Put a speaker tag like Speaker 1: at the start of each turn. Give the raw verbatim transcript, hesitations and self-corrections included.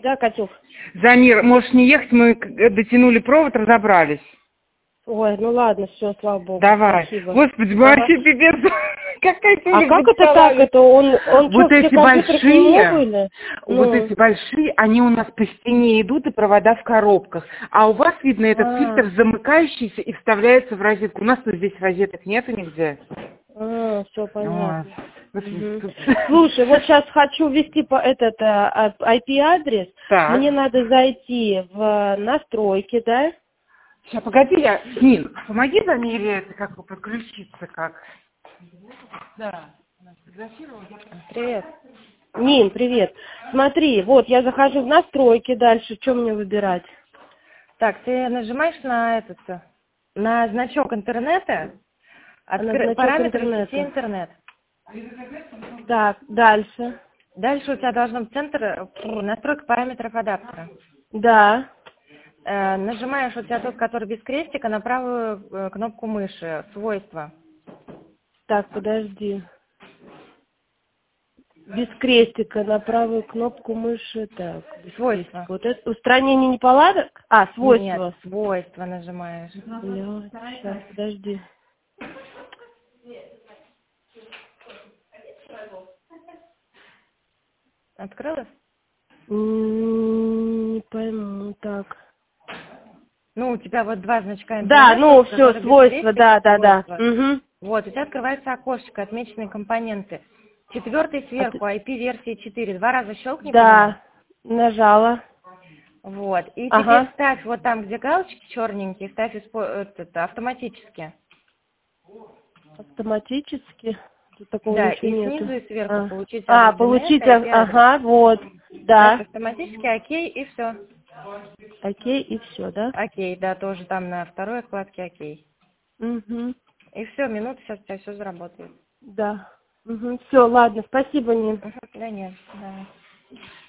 Speaker 1: Да, Катюх?
Speaker 2: Замир, можешь не ехать, мы дотянули провод, разобрались.
Speaker 1: Ой, ну ладно, все, слава богу.
Speaker 2: Давай.
Speaker 1: Спасибо.
Speaker 2: Господи,
Speaker 1: Ага.
Speaker 2: вообще пипец. Какая ты
Speaker 1: А
Speaker 2: мне
Speaker 1: как это
Speaker 2: представляла.
Speaker 1: так? Это он, он
Speaker 2: Вот
Speaker 1: что, все
Speaker 2: эти
Speaker 1: компьютеры к нему
Speaker 2: большие,
Speaker 1: были?
Speaker 2: вот
Speaker 1: Ну.
Speaker 2: эти большие, они у нас по стене идут и провода в коробках. А у вас, видно, этот
Speaker 1: А.
Speaker 2: фильтр замыкающийся и вставляется в розетку. У нас тут здесь розеток нету нигде.
Speaker 1: А, все понятно.
Speaker 2: Вот.
Speaker 1: Угу. Слушай, вот сейчас хочу ввести по этот ай пи-адрес.
Speaker 2: Так.
Speaker 1: Мне надо зайти в настройки, да?
Speaker 2: Сейчас, погоди, я... Нин, помоги Замире это как бы подключиться как. Да.
Speaker 1: Привет. Нин, привет. Смотри, вот я захожу в настройки дальше. Что мне выбирать?
Speaker 3: Так, ты нажимаешь на этот, на значок интернета,
Speaker 1: А на
Speaker 3: откры...
Speaker 1: значок
Speaker 3: параметры
Speaker 1: интернета.
Speaker 3: сети интернет.
Speaker 1: Так, дальше.
Speaker 3: Дальше у тебя должно быть центр, фу, настройка параметров адаптера.
Speaker 1: Да.
Speaker 3: Э, нажимаешь у тебя тот, который без крестика, на правую э, кнопку мыши, свойства.
Speaker 1: Так, подожди. Без крестика на правую кнопку мыши. Так, без
Speaker 3: Свойства.
Speaker 1: крестика. Вот это устранение неполадок? А, свойства.
Speaker 3: Нет, свойства нажимаешь.
Speaker 1: Блядь, сейчас, подожди.
Speaker 3: Открылась?
Speaker 1: Не пойму, так.
Speaker 3: Ну, у тебя вот два значка интернета.
Speaker 1: Да, ну все,
Speaker 3: которые без
Speaker 1: свойства, да,
Speaker 3: крестика,
Speaker 1: да, да.
Speaker 3: свойства.
Speaker 1: Угу.
Speaker 3: Вот, у тебя открывается окошечко, отмеченные компоненты. Четвертый сверху, ай пи-версии четыре. Два раза щелкни по
Speaker 1: Да, нажала.
Speaker 3: нему. Вот. И
Speaker 1: Ага.
Speaker 3: теперь ставь вот там, где галочки черненькие, ставь испо- этот, автоматически.
Speaker 1: Автоматически. Тут такого
Speaker 3: Да,
Speaker 1: ничего
Speaker 3: и
Speaker 1: нету.
Speaker 3: снизу и сверху
Speaker 1: А,
Speaker 3: получить
Speaker 1: а
Speaker 3: адрес
Speaker 1: получить,
Speaker 3: ди эн эс и
Speaker 1: а-
Speaker 3: ай пи-адрес.
Speaker 1: ага, вот.
Speaker 3: Ставь
Speaker 1: Да.
Speaker 3: автоматически, окей, и все.
Speaker 1: Окей, и все, да?
Speaker 3: Окей, да, тоже там на второй вкладке окей.
Speaker 1: Угу.
Speaker 3: И все, минуту, сейчас у тебя все заработает.
Speaker 1: Да. Угу. Все, ладно, спасибо, Нин.
Speaker 3: Угу, да нет, да.